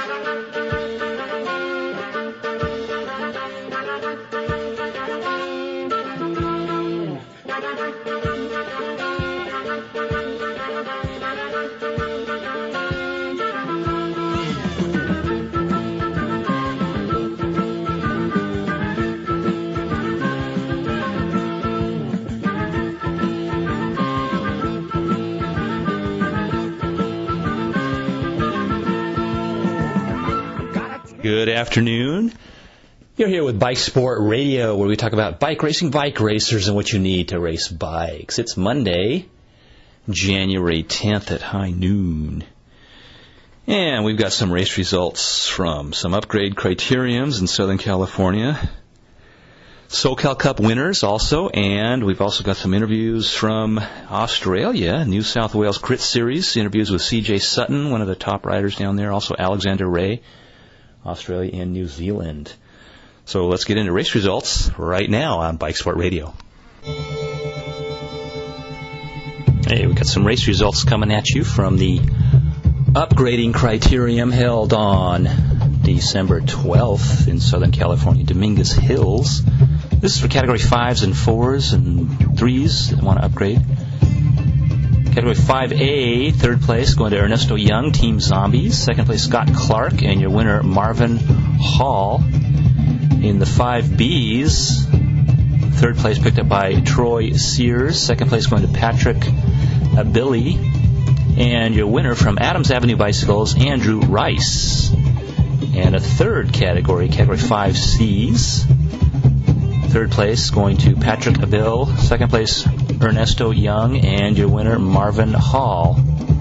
Good afternoon. You're here with Bike Sport Radio, where we talk about bike racing, bike racers, and what you need to race bikes. It's Monday, January 10th at high noon. And we've got some race results from some upgrade criteriums in Southern California. SoCal Cup winners also, and we've also got some interviews from Australia, New South Wales Crit Series, interviews with CJ Sutton, one of the top riders down there, also Alexander Ray, Australia and New Zealand. So let's get into race results right now on Bike Sport Radio. Hey, we've got some race results coming at you from the upgrading criterium held on December 12th in Southern California, Dominguez Hills. This is for Category 5s and 4s and 3s that want to upgrade. Category 5A, third place, going to Ernesto Young, Team Zombies. Second place, Scott Clark, and your winner, Marvin Hall. In the 5Bs, third place picked up by Troy Sears. Second place going to Patrick Billy. And your winner from Adams Avenue Bicycles, Andrew Rice. And a third category, Category 5Cs. Third place going to Patrick Abil. Second place, Ernesto Young. And your winner, Marvin Hall.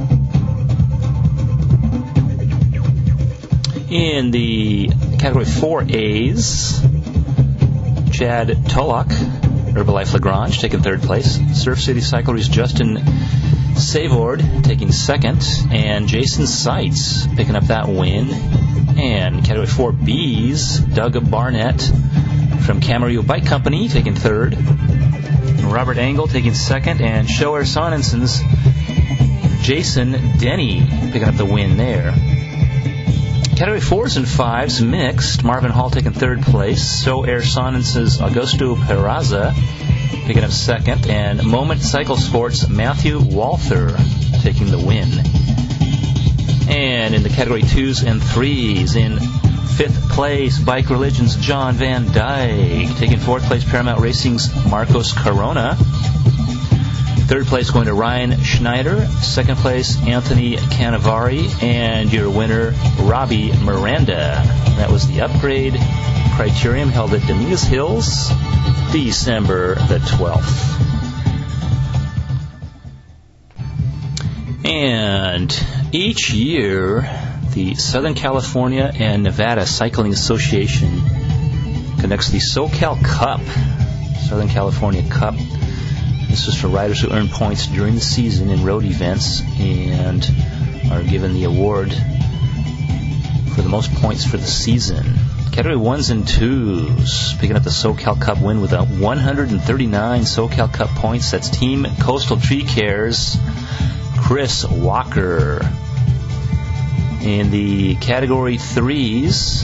In the Category 4As, Chad Tullock, Herbalife Lagrange, taking third place. Surf City Cycle Race, Justin Savord taking second. And Jason Seitz picking up that win. And Category 4Bs, Doug Barnett from Camarillo Bike Company taking third. Robert Engel taking second. And Shoer Sonnensen's Jason Denny picking up the win there. Category 4s and 5s mixed. Marvin Hall taking third place. So Air Sonnensen's Augusto Peraza picking up second. And Moment Cycle Sports' Matthew Walther taking the win. And in the Category 2s and 3s, in fifth place, Bike Religion's John Van Dyke. Taking fourth place, Paramount Racing's Marcos Corona. Third place going to Ryan Schneider. Second place, Anthony Canavari. And your winner, Robbie Miranda. That was the upgrade criterium held at Dominguez Hills, December the 12th. And each year, the Southern California and Nevada Cycling Association conducts the SoCal Cup, Southern California Cup. This is for riders who earn points during the season in road events and are given the award for the most points for the season. Category 1s and 2s, picking up the SoCal Cup win with 139 SoCal Cup points. That's Team Coastal Tree Care's Chris Walker. In the Category 3s,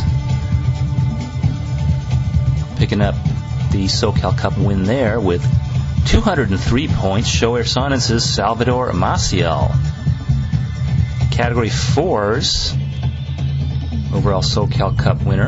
picking up the SoCal Cup win there with 203 points, Shoer Sonnensen's Salvador Maciel. Category 4s, overall SoCal Cup winner,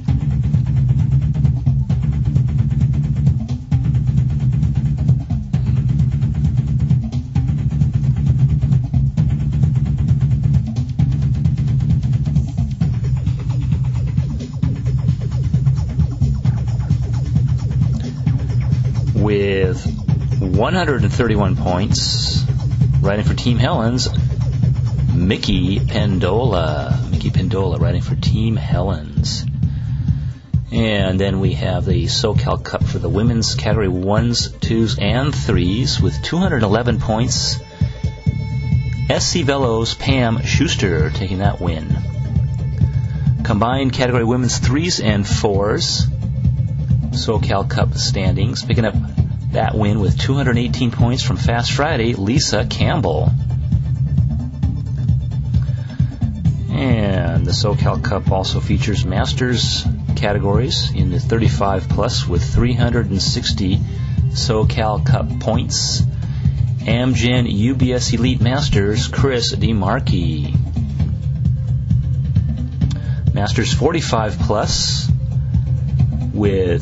with 131 points, riding for Team Helens, Mickey Pendola. Mickey Pendola riding for Team Helens. And then we have the SoCal Cup for the women's Category 1s, 2s, and 3s with 211 points. SC Velo's Pam Schuster taking that win. Combined Category women's 3s and 4s, SoCal Cup standings, picking up that win with 218 points from Fast Friday, Lisa Campbell. And the SoCal Cup also features Masters categories in the 35 plus with 360 SoCal Cup points. Amgen UBS Elite Masters, Chris DeMarchi. Masters 45 plus with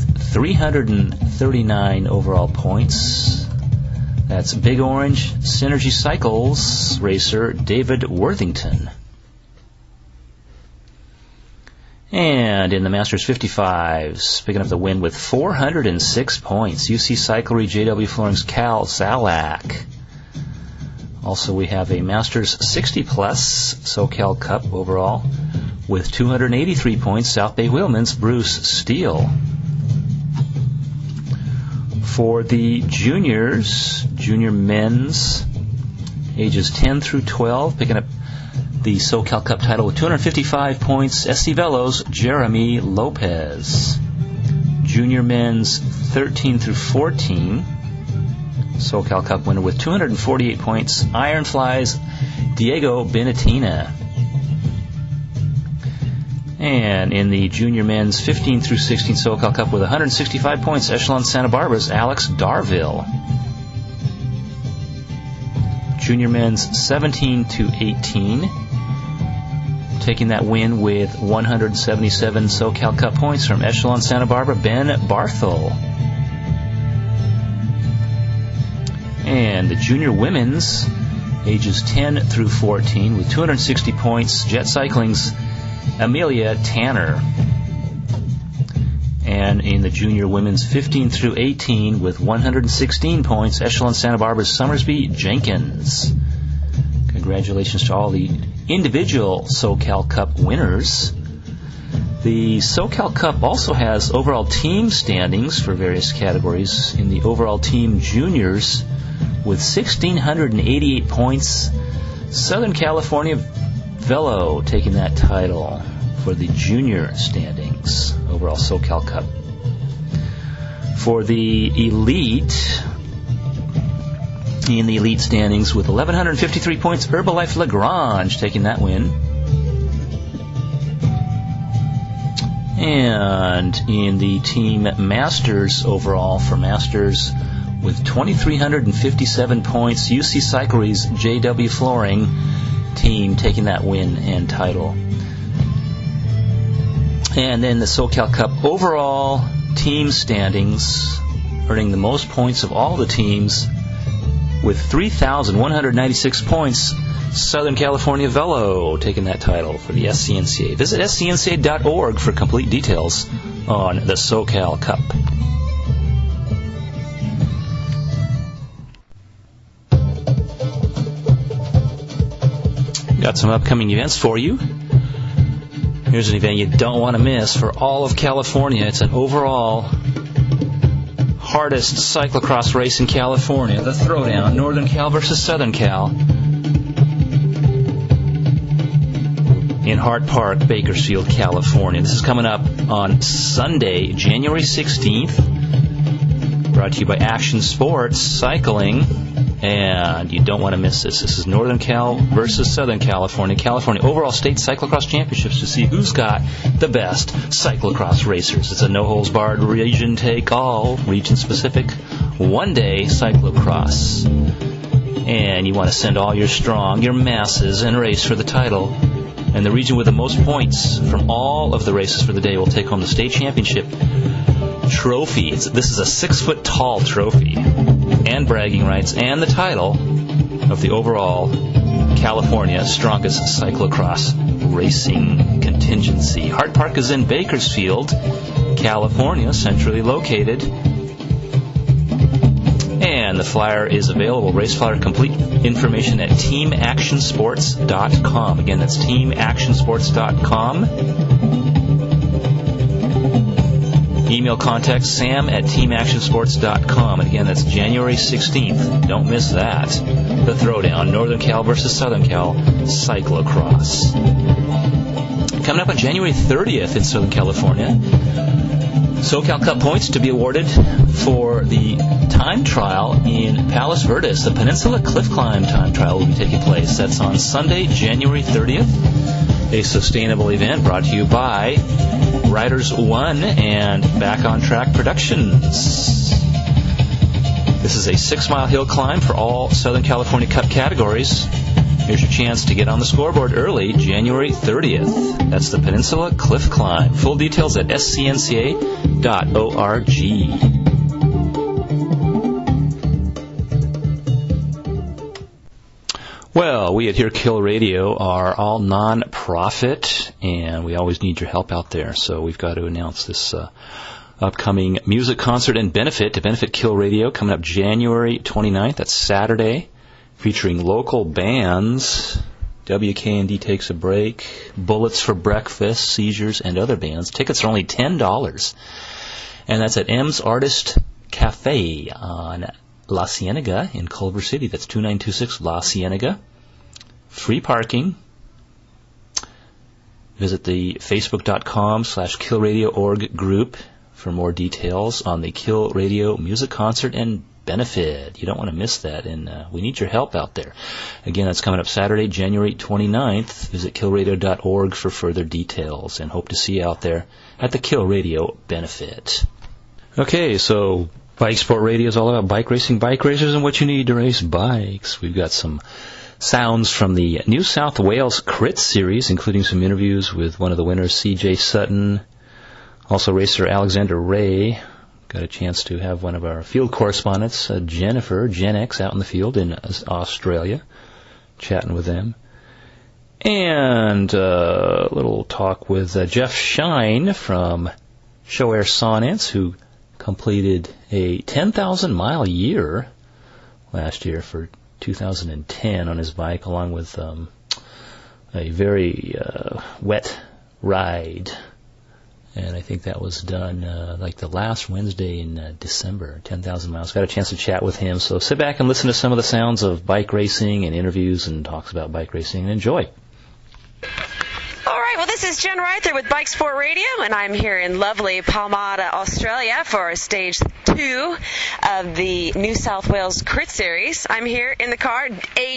339 overall points. That's Big Orange Synergy Cycles racer David Worthington. And in the Masters 55s, picking up the win with 406 points, UC Cyclery JW Floring's Cal Zalak. Also, we have a Masters 60 plus SoCal Cup overall with 283 points, South Bay Wheelman's Bruce Steele. For the juniors, junior men's, ages 10 through 12, picking up the SoCal Cup title with 255 points, SC Velo's Jeremy Lopez. Junior men's 13 through 14, SoCal Cup winner with 248 points, Ironfly's Diego Benatina. And in the junior men's 15 through 16 SoCal Cup with 165 points, Echelon Santa Barbara's Alex Darville. Junior men's 17 to 18, taking that win with 177 SoCal Cup points from Echelon Santa Barbara, Ben Barthel. And the junior women's, ages 10 through 14, with 260 points, Jet Cycling's Amelia Tanner. And in the junior women's 15 through 18, with 116 points, Echelon Santa Barbara's Summersby Jenkins. Congratulations to all the individual SoCal Cup winners. The SoCal Cup also has overall team standings for various categories. In the overall team juniors, with 1,688 points, Southern California Velo taking that title for the junior standings, overall SoCal Cup. For the elite, in the elite standings with 1,153 points, Herbalife Lagrange taking that win. And in the team Masters overall, for Masters with 2,357 points, UC Cyclery's JW Flooring team taking that win and title. And then the SoCal Cup overall team standings, earning the most points of all the teams with 3,196 points, Southern California Velo taking that title for the SCNCA. Visit scnca.org for complete details on the SoCal Cup. Got some upcoming events for you. Here's an event you don't want to miss for all of California. It's an overall hardest cyclocross race in California, the Throwdown, Northern Cal versus Southern Cal, in Hart Park, Bakersfield, California. This is coming up on Sunday, January 16th. Brought to you by Action Sports Cycling. And you don't want to miss this. This is Northern Cal versus Southern California. California overall state cyclocross championships to see who's got the best cyclocross racers. It's a no-holds-barred, region-take-all, region-specific, one-day cyclocross. And you want to send all your strong, your masses, and race for the title. And the region with the most points from all of the races for the day will take home the state championship trophy. This is a 6-foot-tall trophy, and bragging rights, and the title of the overall California strongest cyclocross racing contingency. Hart Park is in Bakersfield, California, centrally located. And the flyer is available, race flyer, complete information at teamactionsports.com. Again, that's teamactionsports.com. Email contact Sam at teamactionsports.com. And again, that's January 16th. Don't miss that. The Throwdown, Northern Cal versus Southern Cal cyclocross. Coming up on January 30th in Southern California, SoCal Cup points to be awarded for the time trial in Palos Verdes. The Peninsula Cliff Climb time trial will be taking place. That's on Sunday, January 30th. a sustainable event brought to you by Riders One and Back on Track Productions. This is a 6-mile hill climb for all Southern California Cup categories. Here's your chance to get on the scoreboard early, January 30th. That's the Peninsula Cliff Climb. Full details at scnca.org. Well, we at Here Kill Radio are all non-profit, and we always need your help out there. So we've got to announce this upcoming music concert and benefit to benefit Kill Radio coming up January 29th. That's Saturday, featuring local bands. WKND Takes a Break, Bullets for Breakfast, Seizures, and other bands. Tickets are only $10, and that's at M's Artist Cafe on La Cienega in Culver City. That's 2926 La Cienega. Free parking. Visit the facebook.com/killradio.org group for more details on the Kill Radio Music Concert and Benefit. You don't want to miss that, and we need your help out there. Again, that's coming up Saturday, January 29th. Visit killradio.org for further details, and hope to see you out there at the Kill Radio Benefit. Okay, so Bike Sport Radio is all about bike racing, bike racers, and what you need to race bikes. We've got some sounds from the New South Wales Crit Series, including some interviews with one of the winners, C.J. Sutton, also racer Alexander Ray. Got a chance to have one of our field correspondents, Jennifer, Gen X, out in the field in Australia, chatting with them. And a little talk with Jeff Shine from Show Air Sonnets, who completed a 10,000-mile year last year for 2010 on his bike, along with a very wet ride. And I think that was done like the last Wednesday in December, 10,000 miles. Got a chance to chat with him. So sit back and listen to some of the sounds of bike racing and interviews and talks about bike racing, and enjoy. All right, well, this is Jen Reither with Bike Sport Radio, and I'm here in lovely Palmada, Australia for Stage 2 of the New South Wales Crit Series. I'm here in the car,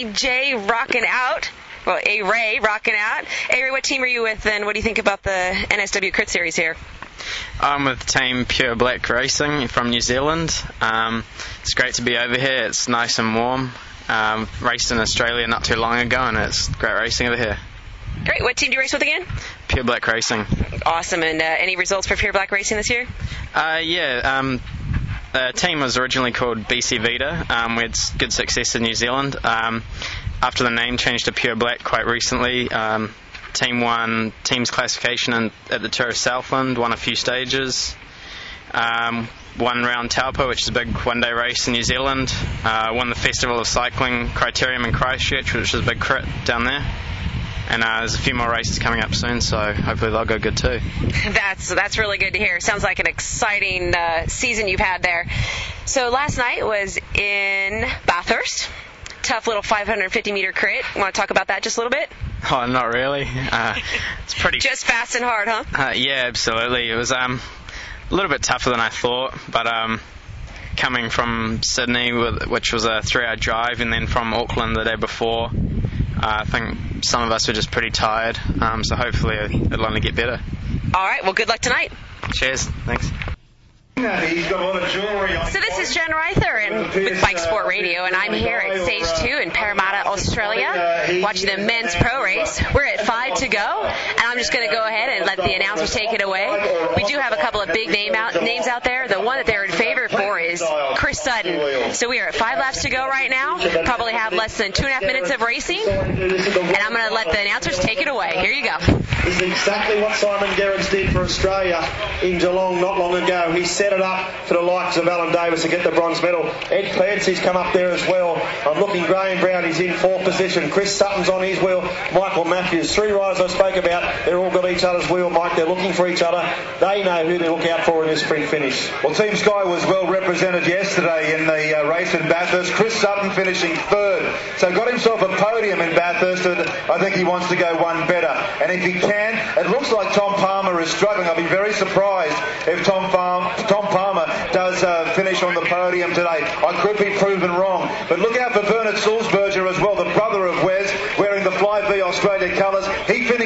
AJ rocking out. Well, A-Ray rocking out. A-Ray, what team are you with, and what do you think about the NSW Crit Series here? I'm with Team Pure Black Racing from New Zealand. It's great to be over here. It's nice and warm. Raced in Australia not too long ago, and it's great racing over here. Great. What team do you race with again? Pure Black Racing. Awesome. And any results for Pure Black Racing this year? The team was originally called BC Vita. We had good success in New Zealand. After the name changed to Pure Black quite recently, team won team's classification at the Tour of Southland, won a few stages, won round Taupo, which is a big one-day race in New Zealand, won the Festival of Cycling Criterium in Christchurch, which is a big crit down there. And there's a few more races coming up soon, so hopefully they'll go good too. That's really good to hear. Sounds like an exciting season you've had there. So last night was in Bathurst. Tough little 550-meter crit. Want to talk about that just a little bit? Oh, not really. It's pretty... Just fast and hard, huh? Yeah, absolutely. It was a little bit tougher than I thought, but coming from Sydney, which was a 3-hour drive, and then from Auckland the day before, I think some of us were just pretty tired, so hopefully it'll only get better. All right, well, good luck tonight. Cheers. Thanks. He's got a lot of jewelry on. So this is Jen Reither with Bike Sport Radio, and I'm here at Stage 2 in Parramatta, Australia, watching the men's pro race. We're at 5 to go, and I'm just going to go ahead and let the announcers take it away. We do have a couple of big names out there. The one that they're in favor for is Chris Sutton. So we are at 5 laps to go right now. Probably have less than 2.5 minutes of racing, and I'm going to let the announcers take it away. Here you go. This is exactly what Simon Gerrans did for Australia in Geelong not long ago. He set it up for the likes of Alan Davis to get the bronze medal. Ed Clancy's come up there as well. I'm looking Graham Brown, he's in 4th position. Chris Sutton's on his wheel. Michael Matthews. 3 riders I spoke about. They're all got each other's wheel, Mike. They're looking for each other. They know who to look out for in this sprint finish. Well, Team Sky was well represented yesterday in the race in Bathurst. Chris Sutton finishing 3rd. So got himself a podium in Bathurst, and I think he wants to go one better. And if he can, it looks like Tom Palmer is struggling. I'll be very surprised if Tom Palmer does finish on the podium today. I could be proven wrong. But look out for Bernard Sulzberger as well, the brother of Wes, wearing the Fly V Australia colours. He finished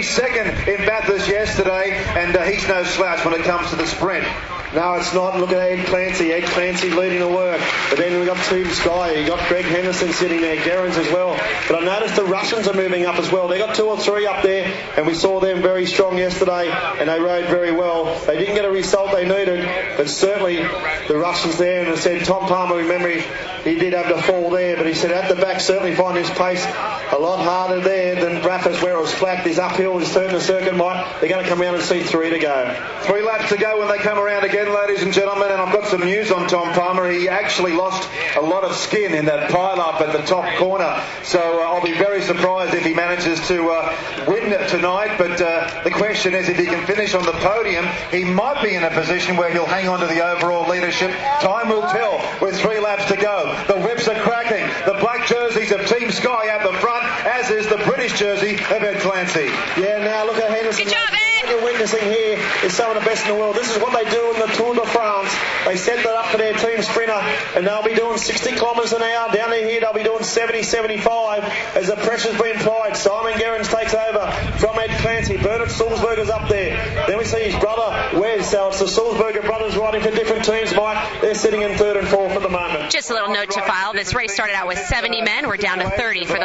finished second in Bathurst yesterday, and he's no slouch when it comes to the sprint. No, it's not. Look at Ed Clancy. Ed Clancy leading the work. But then we've got Team Sky. You've got Greg Henderson sitting there, Gerrans as well. But I noticed the Russians are moving up as well. They got 2 or 3 up there, and we saw them very strong yesterday, and they rode very well. They didn't get a result they needed, but certainly the Russians there, and I said Tom Palmer, remember, he did have the fall there, but he said at the back certainly find his pace a lot harder there than Raffers where it was flat. This uphill is turning the circuit, Mike. They're going to come around and see 3 to go. 3 laps to go when they come around again, ladies and gentlemen, and I've got some news on Tom Palmer. He actually lost a lot of skin in that pile-up at the top corner, so I'll be very surprised if he manages to win tonight, but the question is if he can finish on the podium, he might be in a position where he'll hang on to the overall leadership. Time will tell with 3 laps to go. The whips are cracking. The black jerseys of Team Sky out the front, as is the British jersey of Ed Clancy. Yeah, now look at Henderson. Good job, Ed. What you're witnessing here is some of the best in the world. This is what they do in the Tour de France. They set that up for their team sprinter, and they'll be doing 60 kilometres an hour. Down here, they'll be doing 70, 75 as the pressure's been applied. Simon Gerrans takes over from Ed Clancy. Bernard Sulzberger's up there. Then we see his brother, Wes. So it's the Sulzberger brothers riding for different teams, Mike. They're sitting in 3rd and 4th at the moment. Just a little note to file. This race started out with 70 men. We're down to 30 for the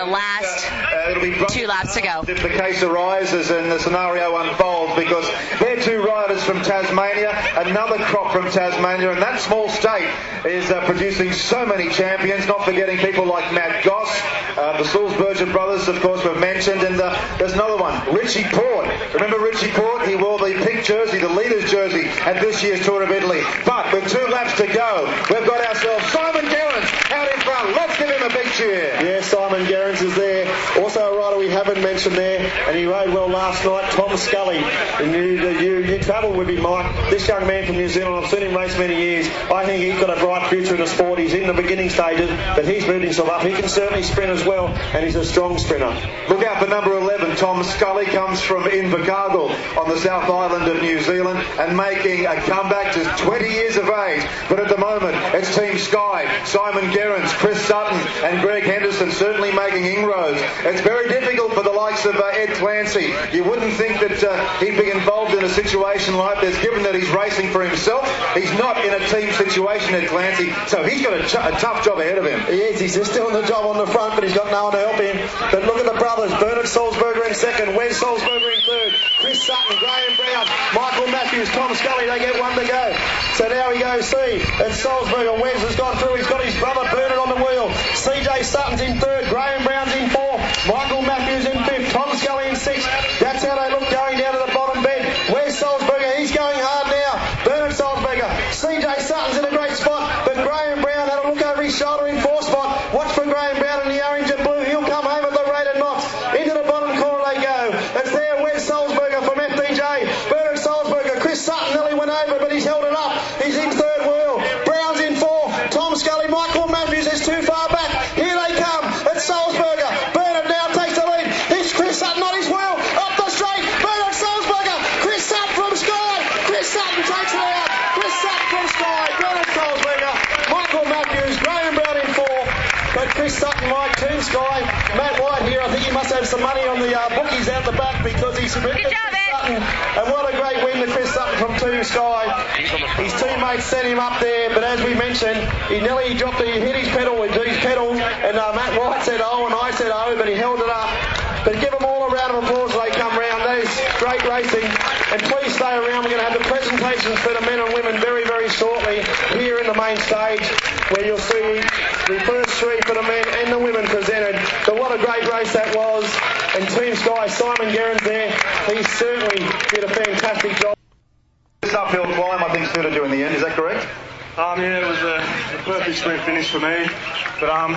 last 2 laps to go. If the case arises and the scenario unfolds, because they're 2 riders from Tasmania, another crop from Tasmania, and that small state is producing so many champions, not forgetting people like Matt Goss, the Sulzberger brothers, of course, were mentioned, and there's another one, Richie Port. Remember Richie Port? He wore the pink jersey, the leader's jersey, at this year's Tour of Italy. But with 2 laps to go, we've got ourselves Simon Gerrans out in front. Let's give him a big cheer. Yeah, Simon Gerrans is there. Also a rider we haven't mentioned there, and he rode well last night, Tom Scully. And you travelled with him, Mike. This young man from New Zealand, I've seen him race many years. I think he's got a bright future in the sport. He's in the beginning stages, but he's moved himself up. He can certainly sprint as well, and he's a strong sprinter. Look out for number 11, Tom Scully, comes from Invercargill on the South Island of New Zealand and making a comeback, just 20 years of age. But at the moment, it's Team Sky, Simon Gerrans, Chris Sutton and Greg Henderson certainly making inroads. It's very difficult for the likes of Ed Clancy. You wouldn't think that he'd be involved in a situation like this, given that he's racing for himself. He's not in a team situation, Ed Clancy, so he's got a tough job ahead of him. He is. He's just doing the job on the front, but he's got no one to help him. But look at the brothers. Bernard Sulzberger in 2nd, Wes Sulzberger in 3rd, Chris Sutton, Graham Brown, Michael Matthews, Tom Scully. They get 1 to go. So now we go see. It's Sulzberger. Wes has gone through. He's got his brother Bernard on the wheel. CJ Sutton's in 3rd, Graham Brown's in 4th, Michael Matthews in 5th, Tom Scully in 6th. That's how they look going down to the bottom bed. Where's Sulzberger? He's going hard now. Bernard Sulzberger. CJ Sutton's in a great spot, but Graham Brown had a look over his shoulder in 4th spot. Watch for Graham Brown in the orange and blue. He'll come home at the rate of knots. Into the bottom corner they go. It's there. Where's Sulzberger from FDJ? Bernard Sulzberger. Chris Sutton nearly went over, but he's held it up. He's in 3rd wheel. Brown's in 4th. Tom Scully. Michael Matthews is too far back. Here they come. It's Sulzberger. Bernard now takes the lead. It's Chris Sutton on his wheel. Up the straight. Bernard Sulzberger. Chris Sutton from Sky. Chris Sutton takes it out. Chris Sutton from Sky. Bernard Sulzberger. Michael Matthews. Graham Brown in 4th. But Chris Sutton, like Team Sky. Matt White here, I think he must have some money on the bookies out the back because he's Good job, Ed. And what a great win to Chris Sutton from Team Sky. His teammates sent him up there, but as we mentioned, he nearly dropped he hit his pedal with these pedals, and Matt White said oh, and I said oh, but he held it up. But give them all a round of applause as they come round. That is great racing. And please stay around. We're going to have the presentations for the men and women very, very shortly here in the main stage, where you'll see the first 3 for the men and the women presented. But what a great race that was. And Team Sky, Simon Gerrans there, he certainly did a fantastic job. This uphill climb, I think, suited you in the end. Is that correct? Yeah, it was a perfect sprint finish for me. But I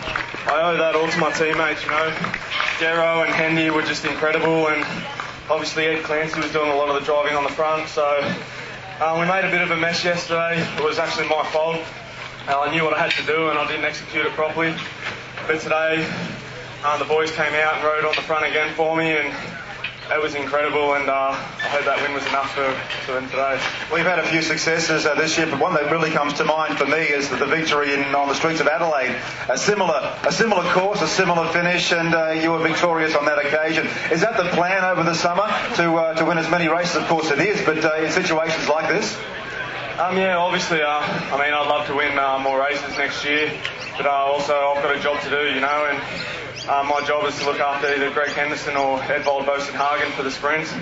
owe that all to my teammates, you know. Gero and Hendy were just incredible, and obviously Ed Clancy was doing a lot of the driving on the front. So we made a bit of a mess yesterday. It was actually my fault. I knew what I had to do and I didn't execute it properly. But today, the boys came out and rode on the front again for me, and it was incredible, and I hope that win was enough for them today. We've had a few successes this year, but one that really comes to mind for me is the victory on the streets of Adelaide. A similar course, a similar finish, and you were victorious on that occasion. Is that the plan over the summer to win as many races? Of course it is, but in situations like this? Yeah, obviously, I'd love to win more races next year, but also I've got a job to do, you know, and my job is to look after either Greg Henderson or Edvald Boasson Hagen for the sprints.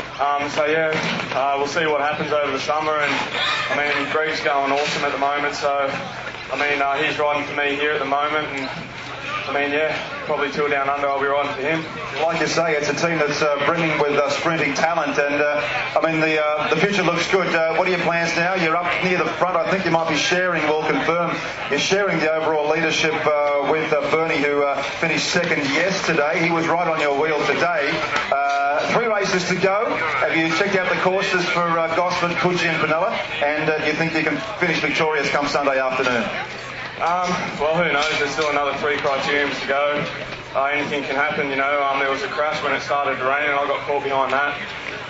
We'll see what happens over the summer, and Greg's going awesome at the moment, so he's riding for me here at the moment, and probably Tour Down Under I'll be riding for him. Like you say, it's a team that's brimming with sprinting talent, and the future looks good. What are your plans now? You're up near the front. I think you might be sharing, we'll confirm, you're sharing the overall leadership with Bernie, who finished second yesterday. He was right on your wheel today. 3 races to go. Have you checked out the courses for Gosford, Coogee and Penella? And do you think you can finish victorious come Sunday afternoon? Well, who knows? There's still another 3 criteriums to go. Anything can happen, you know. There was a crash when it started to rain, and I got caught behind that.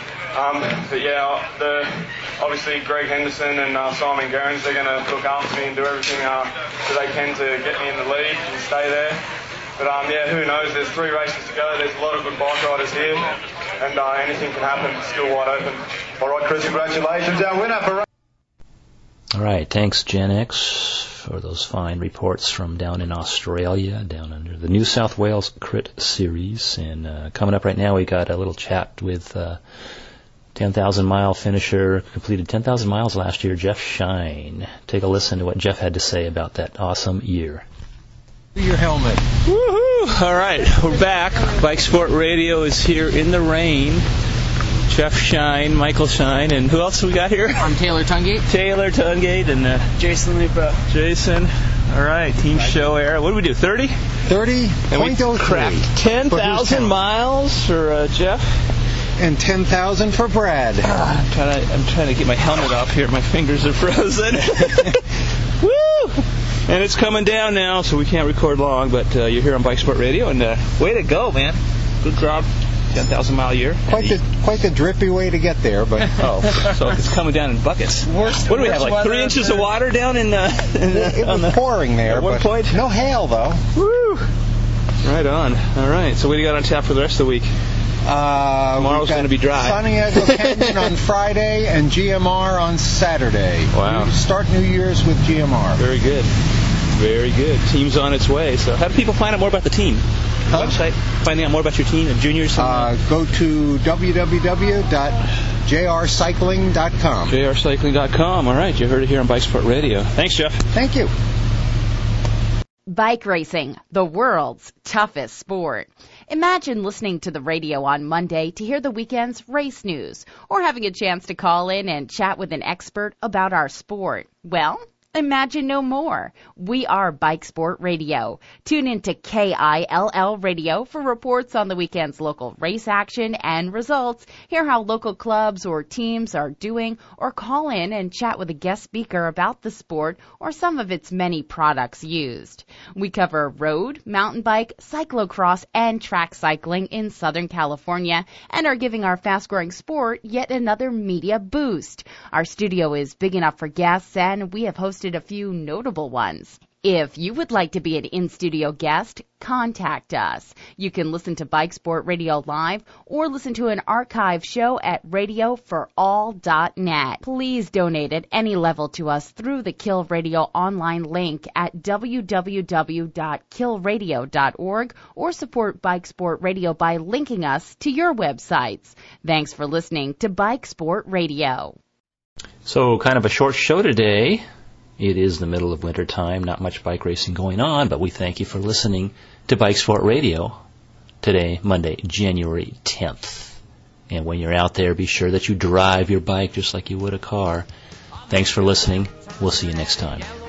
Obviously Greg Henderson and Simon Gerrans, they're going to look after me and do everything that they can to get me in the lead and stay there. But who knows? There's 3 races to go. There's a lot of good bike riders here, and anything can happen. It's still wide open. All right, Chris, congratulations. Our winner for... All right, thanks, Gen X, for those fine reports from down in Australia, down under the New South Wales Crit Series. And coming up right now, we got a little chat with 10,000-mile finisher, completed 10,000 miles last year, Jeff Shine. Take a listen to what Jeff had to say about that awesome year. Your helmet. Woohoo! All right, we're back. Bike Sport Radio is here in the rain. Jeff Shine, Michael Shine, and who else we got here? I'm Taylor Tungate. Taylor Tungate and Jason Lipa. Jason. All right, Team Show Air. What did we do, 30? 30.03. 10,000 miles for Jeff. And 10,000 for Brad. I'm trying to get my helmet off here. My fingers are frozen. Woo! And it's coming down now, so we can't record long, but you're here on Bike Sport Radio, and way to go, man. Good job. 10,000-mile year. Quite the drippy way to get there, but... So it's coming down in buckets. What do we have, like 3 inches of water down in it was pouring there, at one point? No hail, though. Woo! Right on. All right, so what do you got on tap for the rest of the week? Tomorrow's going to be dry. San Diego Canyon on Friday and GMR on Saturday. Wow. We start New Year's with GMR. Very good. Very good. Team's on its way. So how do people find out more about the team? Website? Finding out more about your team and juniors? Go to www.jrcycling.com. jrcycling.com. All right. You heard it here on Bike Sport Radio. Thanks, Jeff. Thank you. Bike racing, the world's toughest sport. Imagine listening to the radio on Monday to hear the weekend's race news, or having a chance to call in and chat with an expert about our sport. Well, imagine no more. We are Bike Sport Radio. Tune in to KILL Radio for reports on the weekend's local race action and results. Hear how local clubs or teams are doing, or call in and chat with a guest speaker about the sport or some of its many products used. We cover road, mountain bike, cyclocross, and track cycling in Southern California and are giving our fast-growing sport yet another media boost. Our studio is big enough for guests, and we have hosted a few notable ones. If you would like to be an in-studio guest, contact us. You can listen to Bike Sport Radio live or listen to an archive show at radioforall.net. Please donate at any level to us through the Kill Radio online link at www.killradio.org or support Bike Sport Radio by linking us to your websites. Thanks for listening to Bike Sport Radio. So kind of a short show today. It is the middle of winter time, not much bike racing going on, but we thank you for listening to Bike Sport Radio today, Monday, January 10th. And when you're out there, be sure that you drive your bike just like you would a car. Thanks for listening. We'll see you next time.